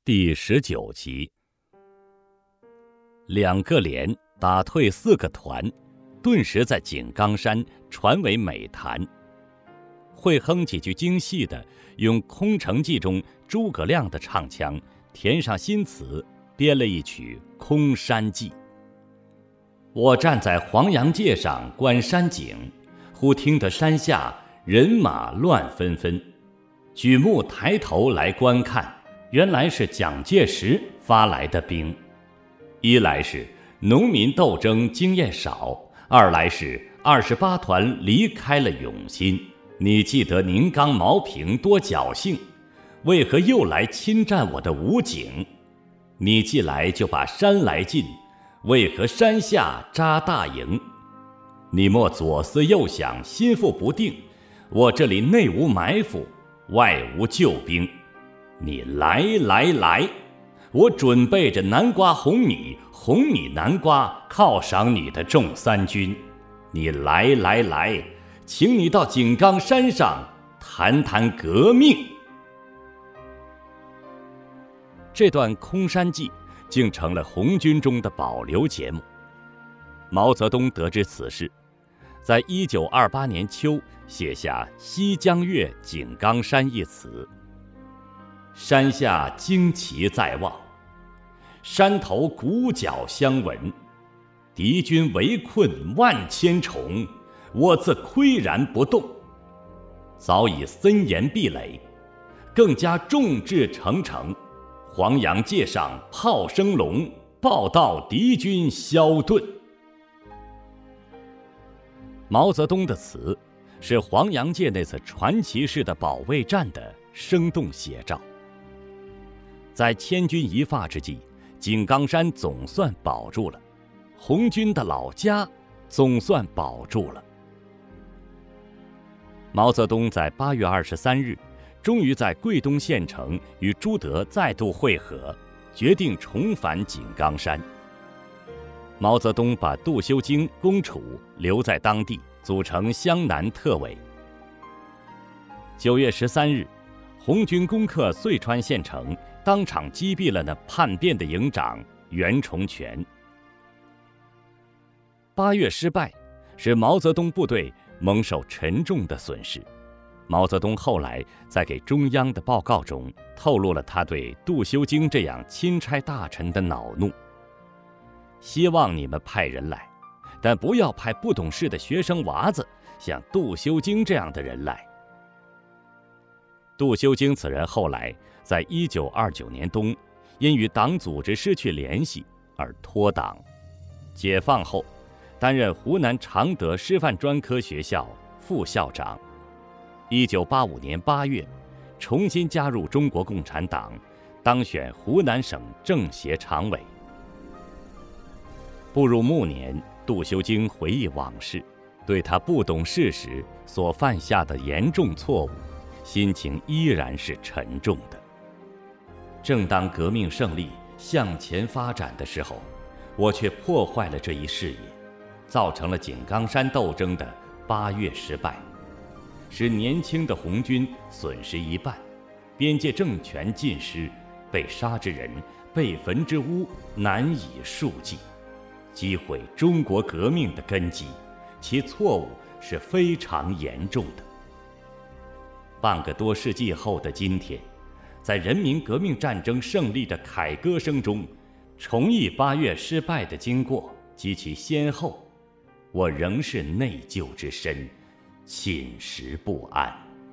第19集。2个连打退4个团，顿时在井冈山传为美谈。会哼几句精细的，用《空城计》中诸葛亮的唱腔填上新词，编了一曲《空山计》。我站在黄杨界上观山景，忽听得山下人马乱纷纷，举目抬头来观看，原来是蒋介石发来的兵。一来是农民斗争经验少，二来是28团离开了永新。你记得宁刚、毛平多侥幸，为何又来侵占我的武井？你既来就把山来进，为何山下扎大营？你莫左思右想，心腹不定，我这里内无埋伏，外无救兵，你来，我准备着南瓜红米南瓜犒赏你的众三军，你来，请你到井冈山上谈谈革命。这段空山计竟成了红军中的保留节目。毛泽东得知此事，在1928年秋写下《西江月·井冈山》一词。山下旌旗在望，山头鼓角相闻，敌军围困万千重，我自岿然不动。早已森严壁垒，更加众志成城，黄杨界上炮声隆，报道敌军消遁。毛泽东的词是黄杨界那次传奇式的保卫战的生动写照。在千钧一发之际，井冈山总算保住了，红军的老家总算保住了。毛泽东在8月23日终于在桂东县城与朱德再度会合，决定重返井冈山。毛泽东把杜修经、龚楚留在当地，组成湘南特委。9月13日，红军攻克遂川县城，当场击毙了那叛变的营长袁崇全。8月失败，使毛泽东部队蒙受沉重的损失。毛泽东后来在给中央的报告中透露了他对杜修经这样钦差大臣的恼怒：希望你们派人来，但不要派不懂事的学生娃子，像杜修经这样的人来。杜修经此人后来在1929年冬，因与党组织失去联系而脱党。解放后，担任湖南常德师范专科学校副校长。1985年8月，重新加入中国共产党，当选湖南省政协常委。步入暮年，杜修经回忆往事，对他不懂事时所犯下的严重错误，心情依然是沉重的。正当革命胜利向前发展的时候，我却破坏了这一事业，造成了井冈山斗争的8月失败，使年轻的红军损失一半，边界政权尽失，被杀之人，被焚之屋难以数计，击毁中国革命的根基，其错误是非常严重的。半个多世纪后的今天，在人民革命战争胜利的凯歌声中，重忆8月失败的经过及其先后，我仍是内疚之深，寝食不安。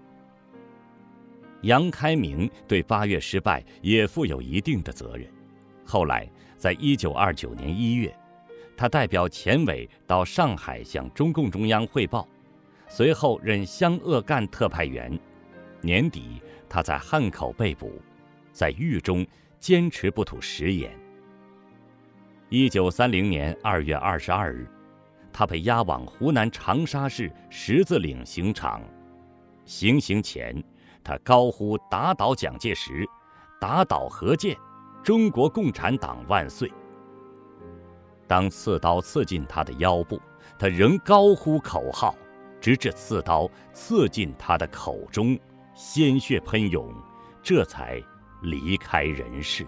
杨开明对8月失败也负有一定的责任。后来在1929年1月，他代表前委到上海向中共中央汇报，随后任湘鄂赣特派员。年底他在汉口被捕，在狱中坚持不吐食言。1930年2月22日，他被押往湖南长沙市十字岭刑场。行刑前，他高呼打倒蒋介石，打倒何键，中国共产党万岁。当刺刀刺进他的腰部，他仍高呼口号，直至刺刀刺进他的口中，鲜血喷涌，这才离开人世。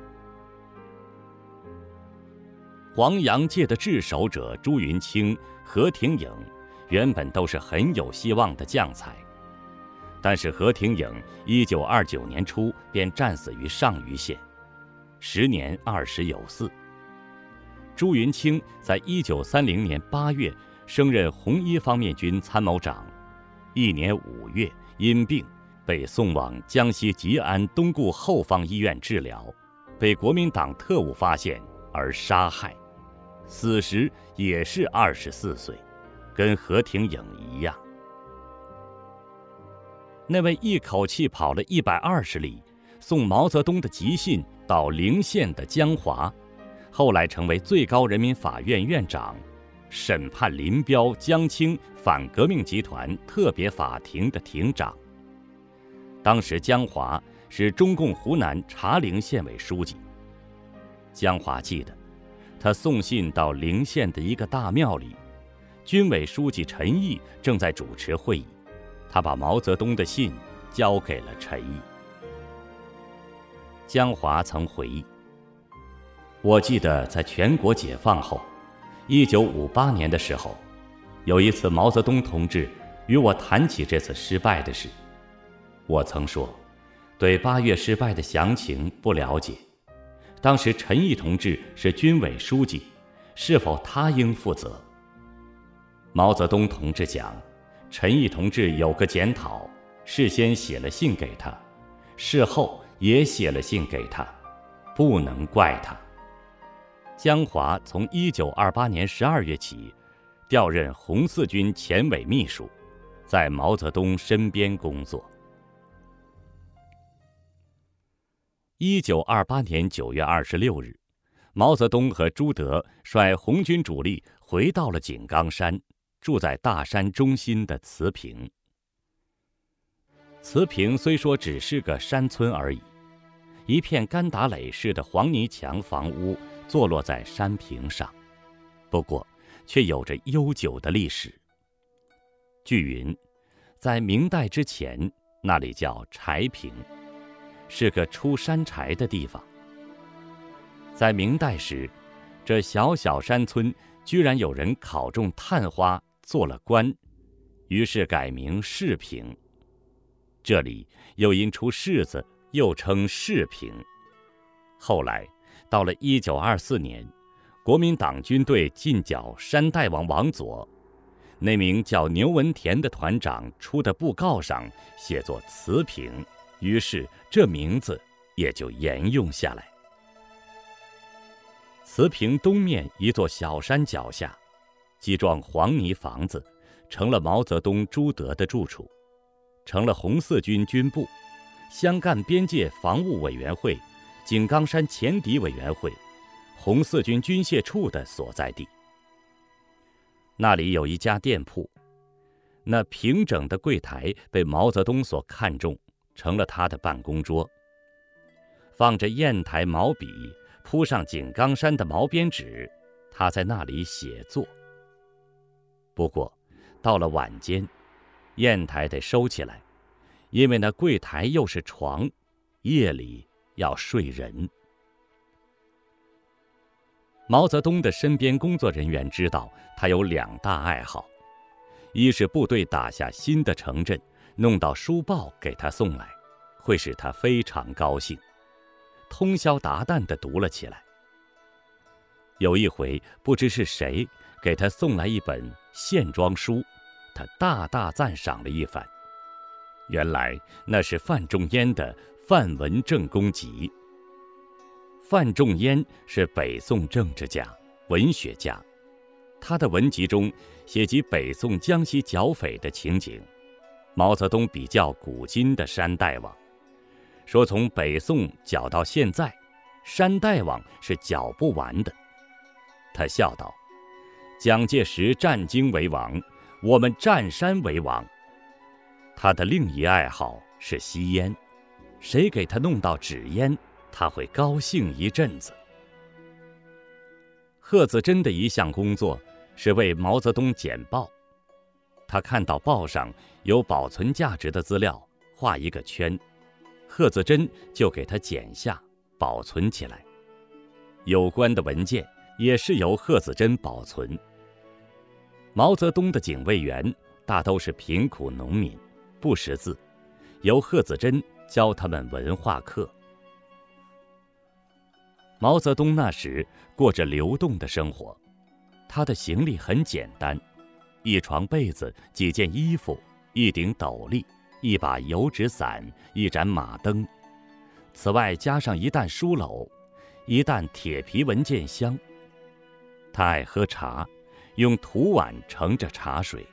黄洋界的炙手者朱云清、何廷颖原本都是很有希望的将才，但是何廷颖1929年初便战死于上虞县，时年20有4。朱云清在1930年8月升任红一方面军参谋长，1年5月因病被送往江西吉安东固后方医院治疗，被国民党特务发现而杀害，死时也是24岁，跟何廷颖一样。那位一口气跑了120里送毛泽东的急信到陵县的江华，后来成为最高人民法院院长，审判林彪、江青反革命集团特别法庭的庭长。当时江华是中共湖南茶陵县委书记。江华记得，他送信到陵县的一个大庙里，军委书记陈毅正在主持会议，他把毛泽东的信交给了陈毅。江华曾回忆，我记得在全国解放后，1958年的时候，有一次毛泽东同志与我谈起这次失败的事。我曾说，对8月失败的详情不了解。当时陈毅同志是军委书记，是否他应负责？毛泽东同志讲，陈毅同志有个检讨，事先写了信给他，事后也写了信给他，不能怪他。江华从1928年12月起调任红四军前委秘书，在毛泽东身边工作。1928年9月26日，毛泽东和朱德率红军主力回到了井冈山，住在大山中心的慈平。慈平虽说只是个山村而已，一片干打垒式的黄泥墙房屋坐落在山坪上，不过却有着悠久的历史。据云，在明代之前，那里叫柴坪，是个出山柴的地方。在明代时，这小小山村居然有人考中探花做了官，于是改名柿坪。这里又因出柿子，又称柿坪。后来到了1924年，国民党军队进剿山大王王佐，那名叫牛文田的团长出的布告上写作慈坪，于是这名字也就沿用下来。慈坪东面一座小山脚下，几幢黄泥房子成了毛泽东、朱德的住处，成了红四军军部、湘赣边界防务委员会、井冈山前敌委员会、红四军军械处的所在地。那里有一家店铺，那平整的柜台被毛泽东所看中，成了他的办公桌，放着砚台毛笔，铺上井冈山的毛边纸，他在那里写作。不过到了晚间，砚台得收起来，因为那柜台又是床，夜里要睡人。毛泽东的身边工作人员知道他有2大爱好，一是部队打下新的城镇，弄到书报给他送来，会使他非常高兴，通宵达旦地读了起来。有一回不知是谁给他送来一本线装书，他大大赞赏了一番。原来那是范仲淹的《范文正公集》。范仲淹是北宋政治家、文学家，他的文集中写及北宋江西剿匪的情景。毛泽东比较古今的山大王，说从北宋剿到现在，山大王是剿不完的。他笑道：蒋介石战京为王，我们占山为王。他的另一爱好是吸烟，谁给他弄到纸烟，他会高兴一阵子。贺子珍的一项工作是为毛泽东剪报，他看到报上有保存价值的资料，画一个圈， 贺子珍就给他剪下，保存起来。有关的文件也是由贺子珍保存。毛泽东的警卫员大都是贫苦农民，不识字，由贺子珍教他们文化课。毛泽东那时过着流动的生活，他的行李很简单，一床被子，几件衣服，一顶斗笠，一把油纸伞，一盏马灯，此外加上一担书篓，一担铁皮文件箱。他爱喝茶，用土碗盛着茶水。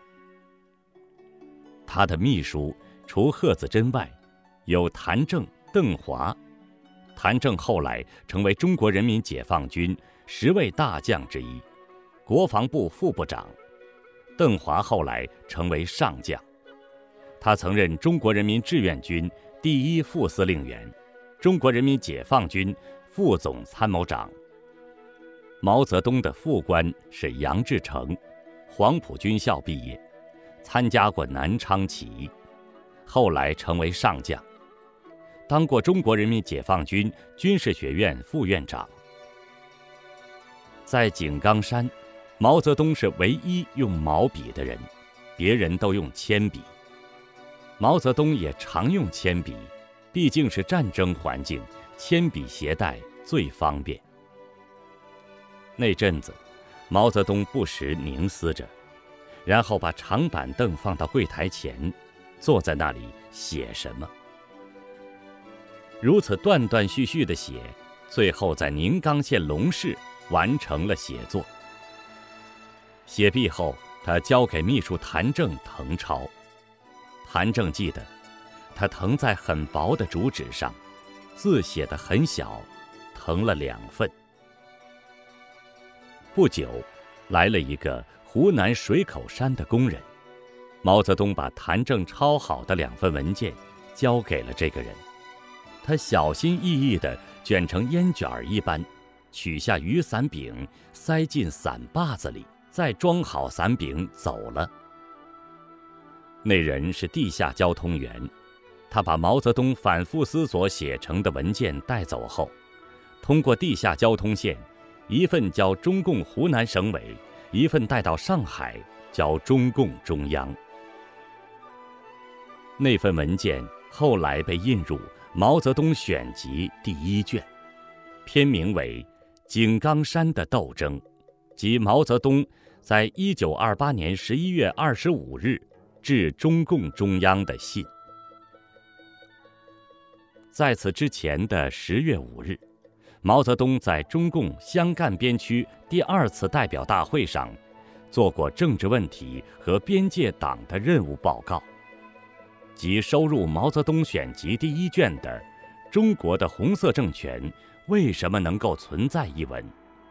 他的秘书除贺子珍外，有谭政、邓华。谭政后来成为中国人民解放军10位大将之一，国防部副部长。邓华后来成为上将，他曾任中国人民志愿军第1副司令员，中国人民解放军副总参谋长。毛泽东的副官是杨志成，黄埔军校毕业，参加过南昌起义，后来成为上将，当过中国人民解放军军事学院副院长。在井冈山，毛泽东是唯一用毛笔的人，别人都用铅笔。毛泽东也常用铅笔，毕竟是战争环境，铅笔携带最方便。那阵子，毛泽东不时凝思着，然后把长板凳放到柜台前，坐在那里写什么。如此断断续续地写，最后在宁冈县龙市完成了写作。写毕后，他交给秘书谭政誊抄。谭政记得，他誊在很薄的竹纸上，字写得很小，誊了2份。不久，来了一个湖南水口山的工人，毛泽东把谭政抄好的2份文件交给了这个人，他小心翼翼地卷成烟卷一般，取下雨伞柄，塞进伞把子里，再装好伞柄走了。那人是地下交通员，他把毛泽东反复思索写成的文件带走后，通过地下交通线，一份交中共湖南省委，一份带到上海交中共中央。那份文件后来被印入《毛泽东选集》第1卷，篇名为《井冈山的斗争》，即毛泽东在1928年11月25日致中共中央的信。在此之前的10月5日，毛泽东在中共湘赣边区第2次代表大会上做过政治问题和边界党的任务报告，即收入《毛泽东选集》第1卷的《中国的红色政权为什么能够存在》一文。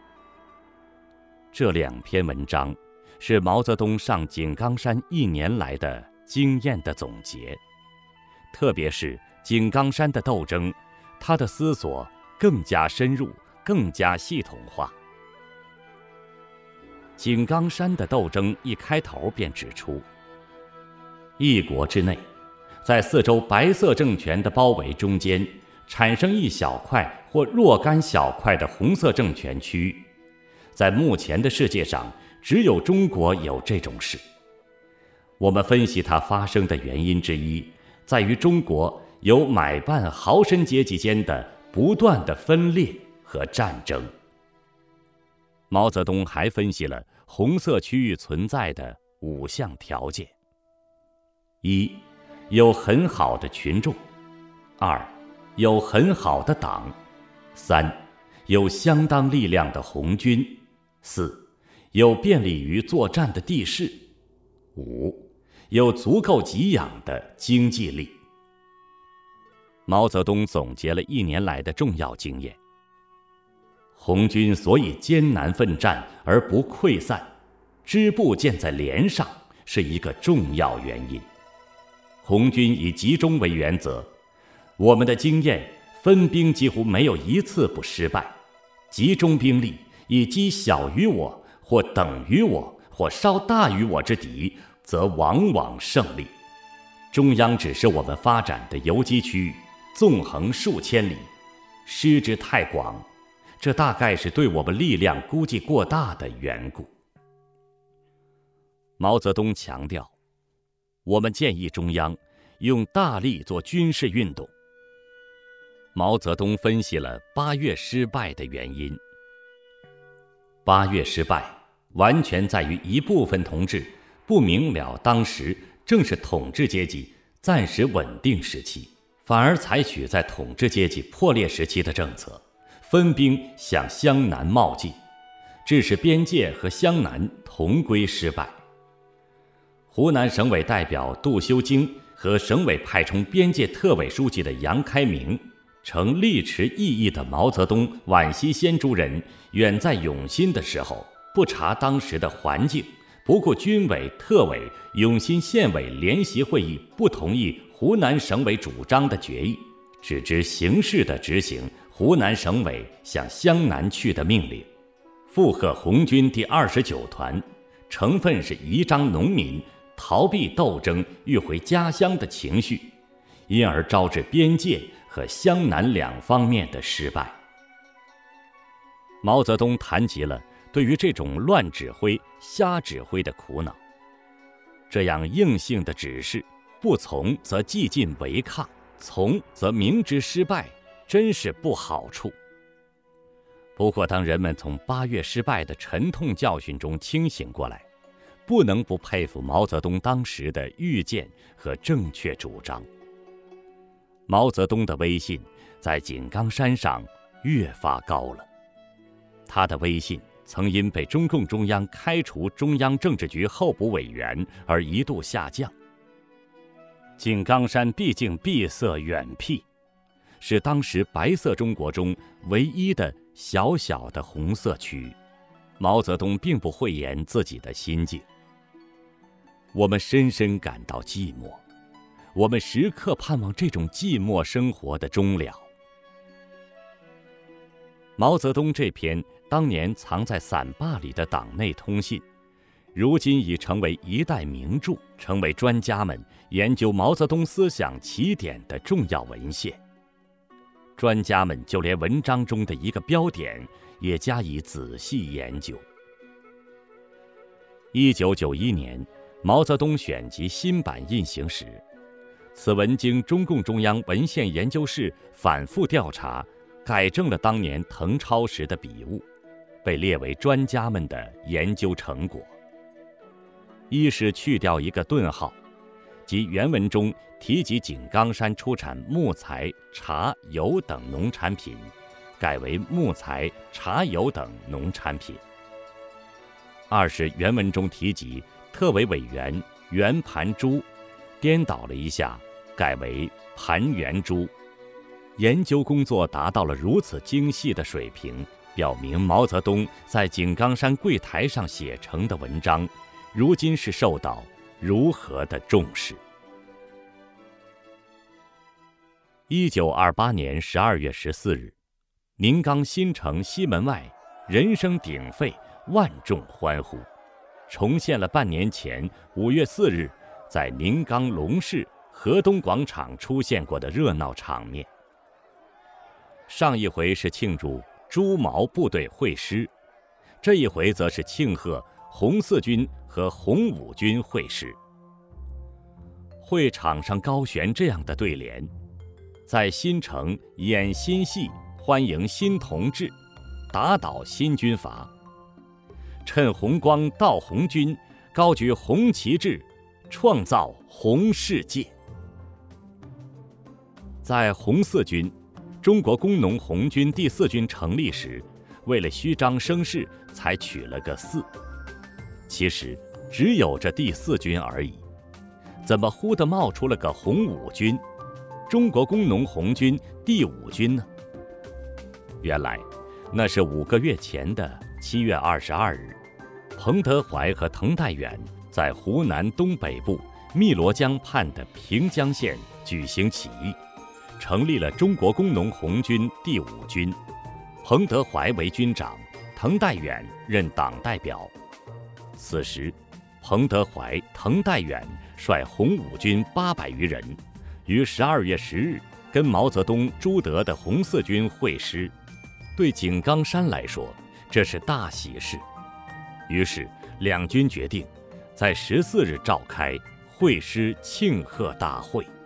这2篇文章是毛泽东上井冈山1年来的经验的总结，特别是井冈山的斗争，他的思索更加深入，更加系统化。井冈山的斗争一开头便指出，一国之内，在4周白色政权的包围中间，产生一小块或若干小块的红色政权区域。在目前的世界上，只有中国有这种事。我们分析它发生的原因之一，在于中国有买办豪绅阶级间的不断的分裂和战争。毛泽东还分析了红色区域存在的5项条件：1. 有很好的群众； 2. 有很好的党； 3. 有相当力量的红军； 4. 有便利于作战的地势； 5. 有足够给养的经济力。毛泽东总结了1年来的重要经验。红军所以艰难奋战而不溃散，支部建在连上，是一个重要原因。红军以集中为原则，我们的经验，分兵几乎没有一次不失败。集中兵力，以击小于我或等于我或稍大于我之敌，则往往胜利。中央只是我们发展的游击区域， 纵横数千里，失之太广，这大概是对我们力量估计过大的缘故。毛泽东强调，我们建议中央用大力做军事运动。毛泽东分析了8月失败的原因。8月失败完全在于一部分同志不明了当时正是统治阶级暂时稳定时期，反而采取在统治阶级破裂时期的政策，分兵向湘南冒进，致使边界和湘南同归失败。湖南省委代表杜修经和省委派充边界特委书记的杨开明，曾力持异议的毛泽东、皖西先诸人远在永新的时候，不察当时的环境，不顾军委、特委、永新县委联席会议不同意湖南省委主张的决议，只知形式地执行湖南省委向湘南去的命令，附和红军第29团，成分是宜章农民逃避斗争欲回家乡的情绪，因而招致边界和湘南两方面的失败。毛泽东谈及了对于这种乱指挥、瞎指挥的苦恼。这样硬性的指示，不从则既进违抗，从则明知失败，真是不好处。不过当人们从8月失败的沉痛教训中清醒过来，不能不佩服毛泽东当时的预见和正确主张。毛泽东的威信在井冈山上越发高了，他的威信曾因被中共中央开除中央政治局候补委员而一度下降。井冈山毕竟闭塞远僻，是当时白色中国中唯一的小小的红色区域。毛泽东并不讳言自己的心境。我们深深感到寂寞，我们时刻盼望这种寂寞生活的终了。毛泽东这篇当年藏在伞把里的党内通信，如今已成为一代名著，成为专家们研究毛泽东思想起点的重要文献。专家们就连文章中的一个标点也加以仔细研究。1991年，毛泽东选集新版印行时，此文经中共中央文献研究室反复调查，改正了当年誊抄时的笔误，被列为专家们的研究成果。一是去掉一个顿号，即原文中提及井冈山出产木材、茶、油等农产品，改为木材、茶油等农产品。二是原文中提及特委委员袁盘珠，颠倒了一下，改为盘元珠。研究工作达到了如此精细的水平，表明毛泽东在井冈山柜台上写成的文章，如今是受到如何的重视。1928年12月14日，宁冈新城西门外人声鼎沸，万众欢呼，重现了半年前5月4日在宁冈龙市河东广场出现过的热闹场面。上一回是庆祝朱毛部队会师，这一回则是庆贺红四军和红五军会师。会场上高悬这样的对联：在新城演新戏，欢迎新同志，打倒新军阀。趁红光到红军，高举红旗帜，创造红世界。在红四军，中国工农红军第4军成立时，为了虚张声势，才取了个4。其实只有这第4军而已，怎么忽地冒出了个红五军？中国工农红军第5军呢？原来那是5个月前的7月22日，彭德怀和滕代远在湖南东北部汨罗江畔的平江县举行起义，成立了中国工农红军第5军，彭德怀为军长，滕代远任党代表。此时，彭德怀、滕代远率红五军800余人，于12月10日跟毛泽东、朱德的红四军会师，对井冈山来说，这是大喜事。于是两军决定在14日召开会师庆贺大会。